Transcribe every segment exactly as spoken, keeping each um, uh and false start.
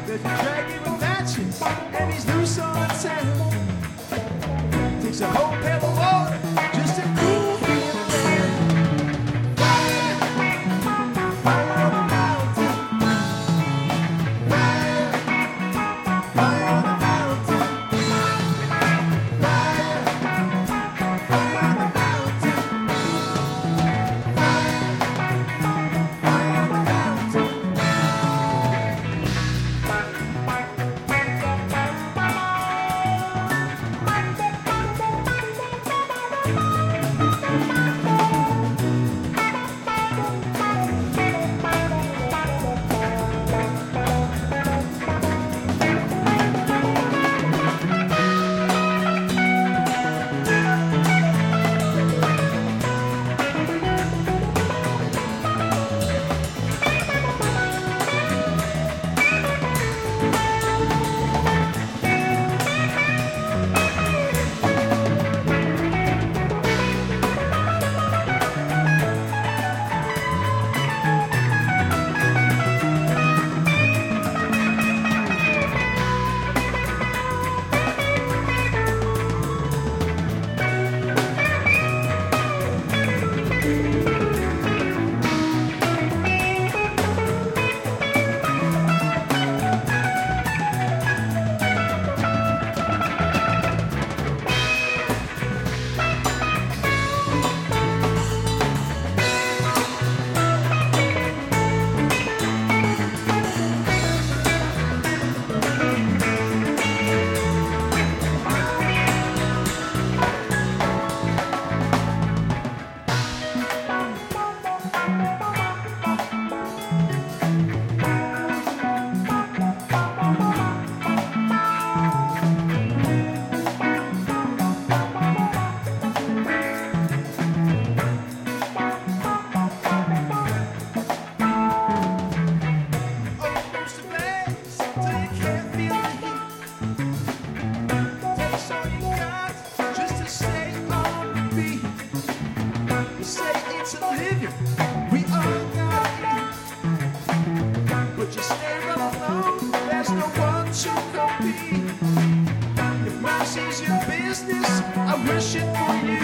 There's a dragon with matches, and he's loose on the town. Takes a whole pail of water just to cool him down. Fire, fire on the mountain. Fire, fire on the mountain. Fire, fire on the mountain. Fire, fire on the mountain. We are not, but you stand alone. There's no one to compete. If mercy's your business, I wish it for you.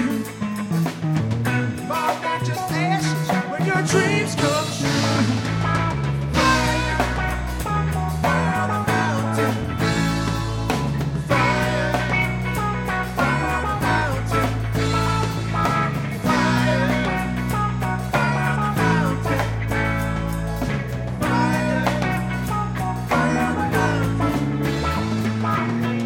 More than just ashes when your dreams come true. Fire, fire on the mountain. Fire, fire on the mountain. Fire, fire on the mountain. Fire, fire on the mountain.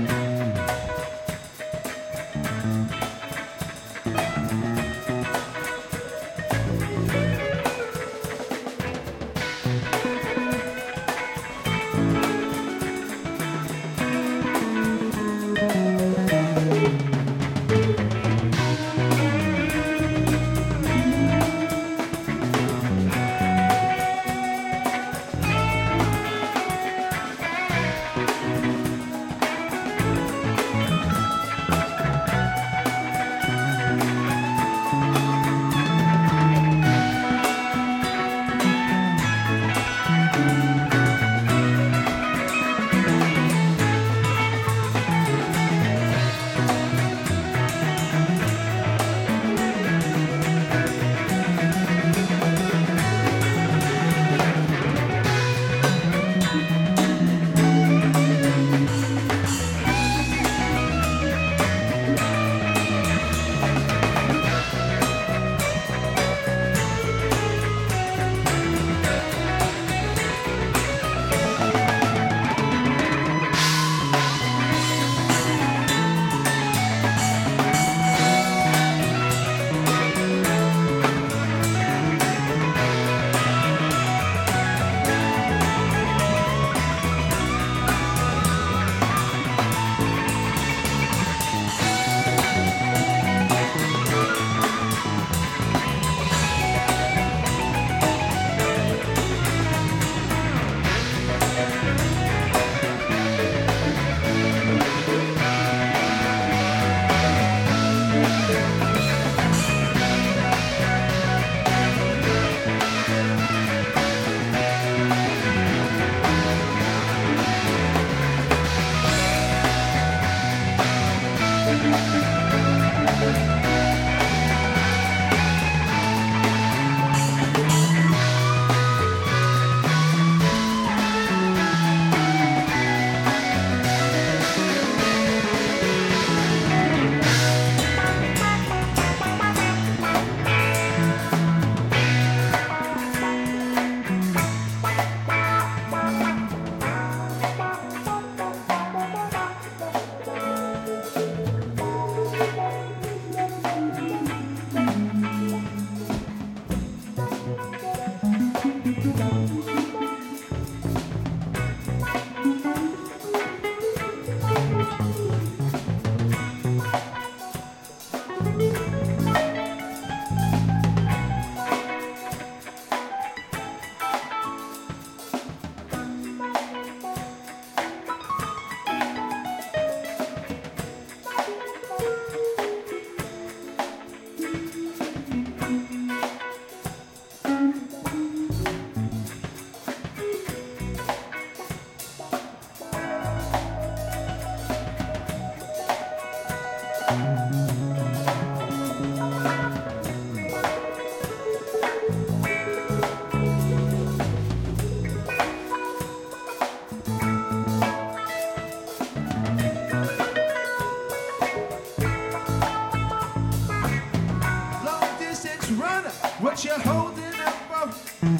Runner, what you holding up for?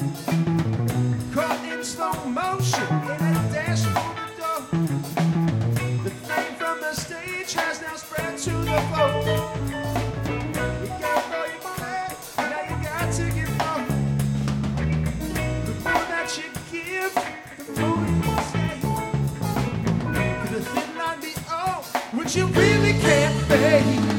Caught in slow motion in a dash for the door. The flame from the stage has now spread to the floor. You got all you can, now you got to give more. The more that you give, the more you say. To the thin line beyond, which you really can't fade.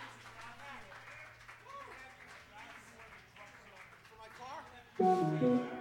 Thank you.